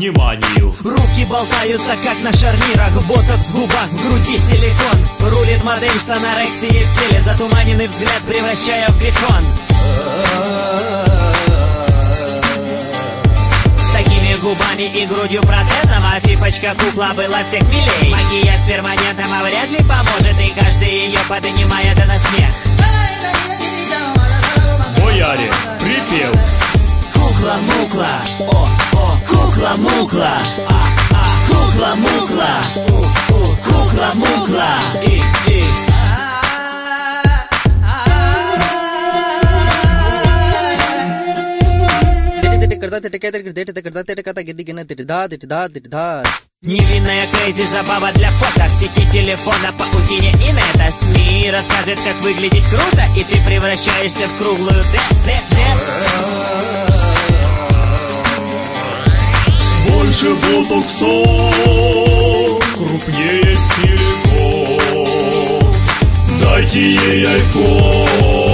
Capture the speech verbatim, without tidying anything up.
вниманию. Руки болтаются, как на шарнирах, ботокс в губах, в груди силикон. Рулит модель с анорексией в теле, затуманенный взгляд превращая в бетон. С такими губами и грудью протезом, а фифочка кукла была всех милей. Макияж перманентом, а вряд ли поможет, и каждый ее поднимает на смех. Бояре, припев. Кукла-мукла, о, о, кукла-мукла, а, а, кукла-мукла, у, у, кукла-мукла, и, и. Невинная крейзи забава для фото. В сети телефона, паутине инета. СМИ расскажет, как выглядеть круто, и ты превращаешься в круглую д-д-д. Больше ботоксов, крупнее силикон. Дайте ей айфон.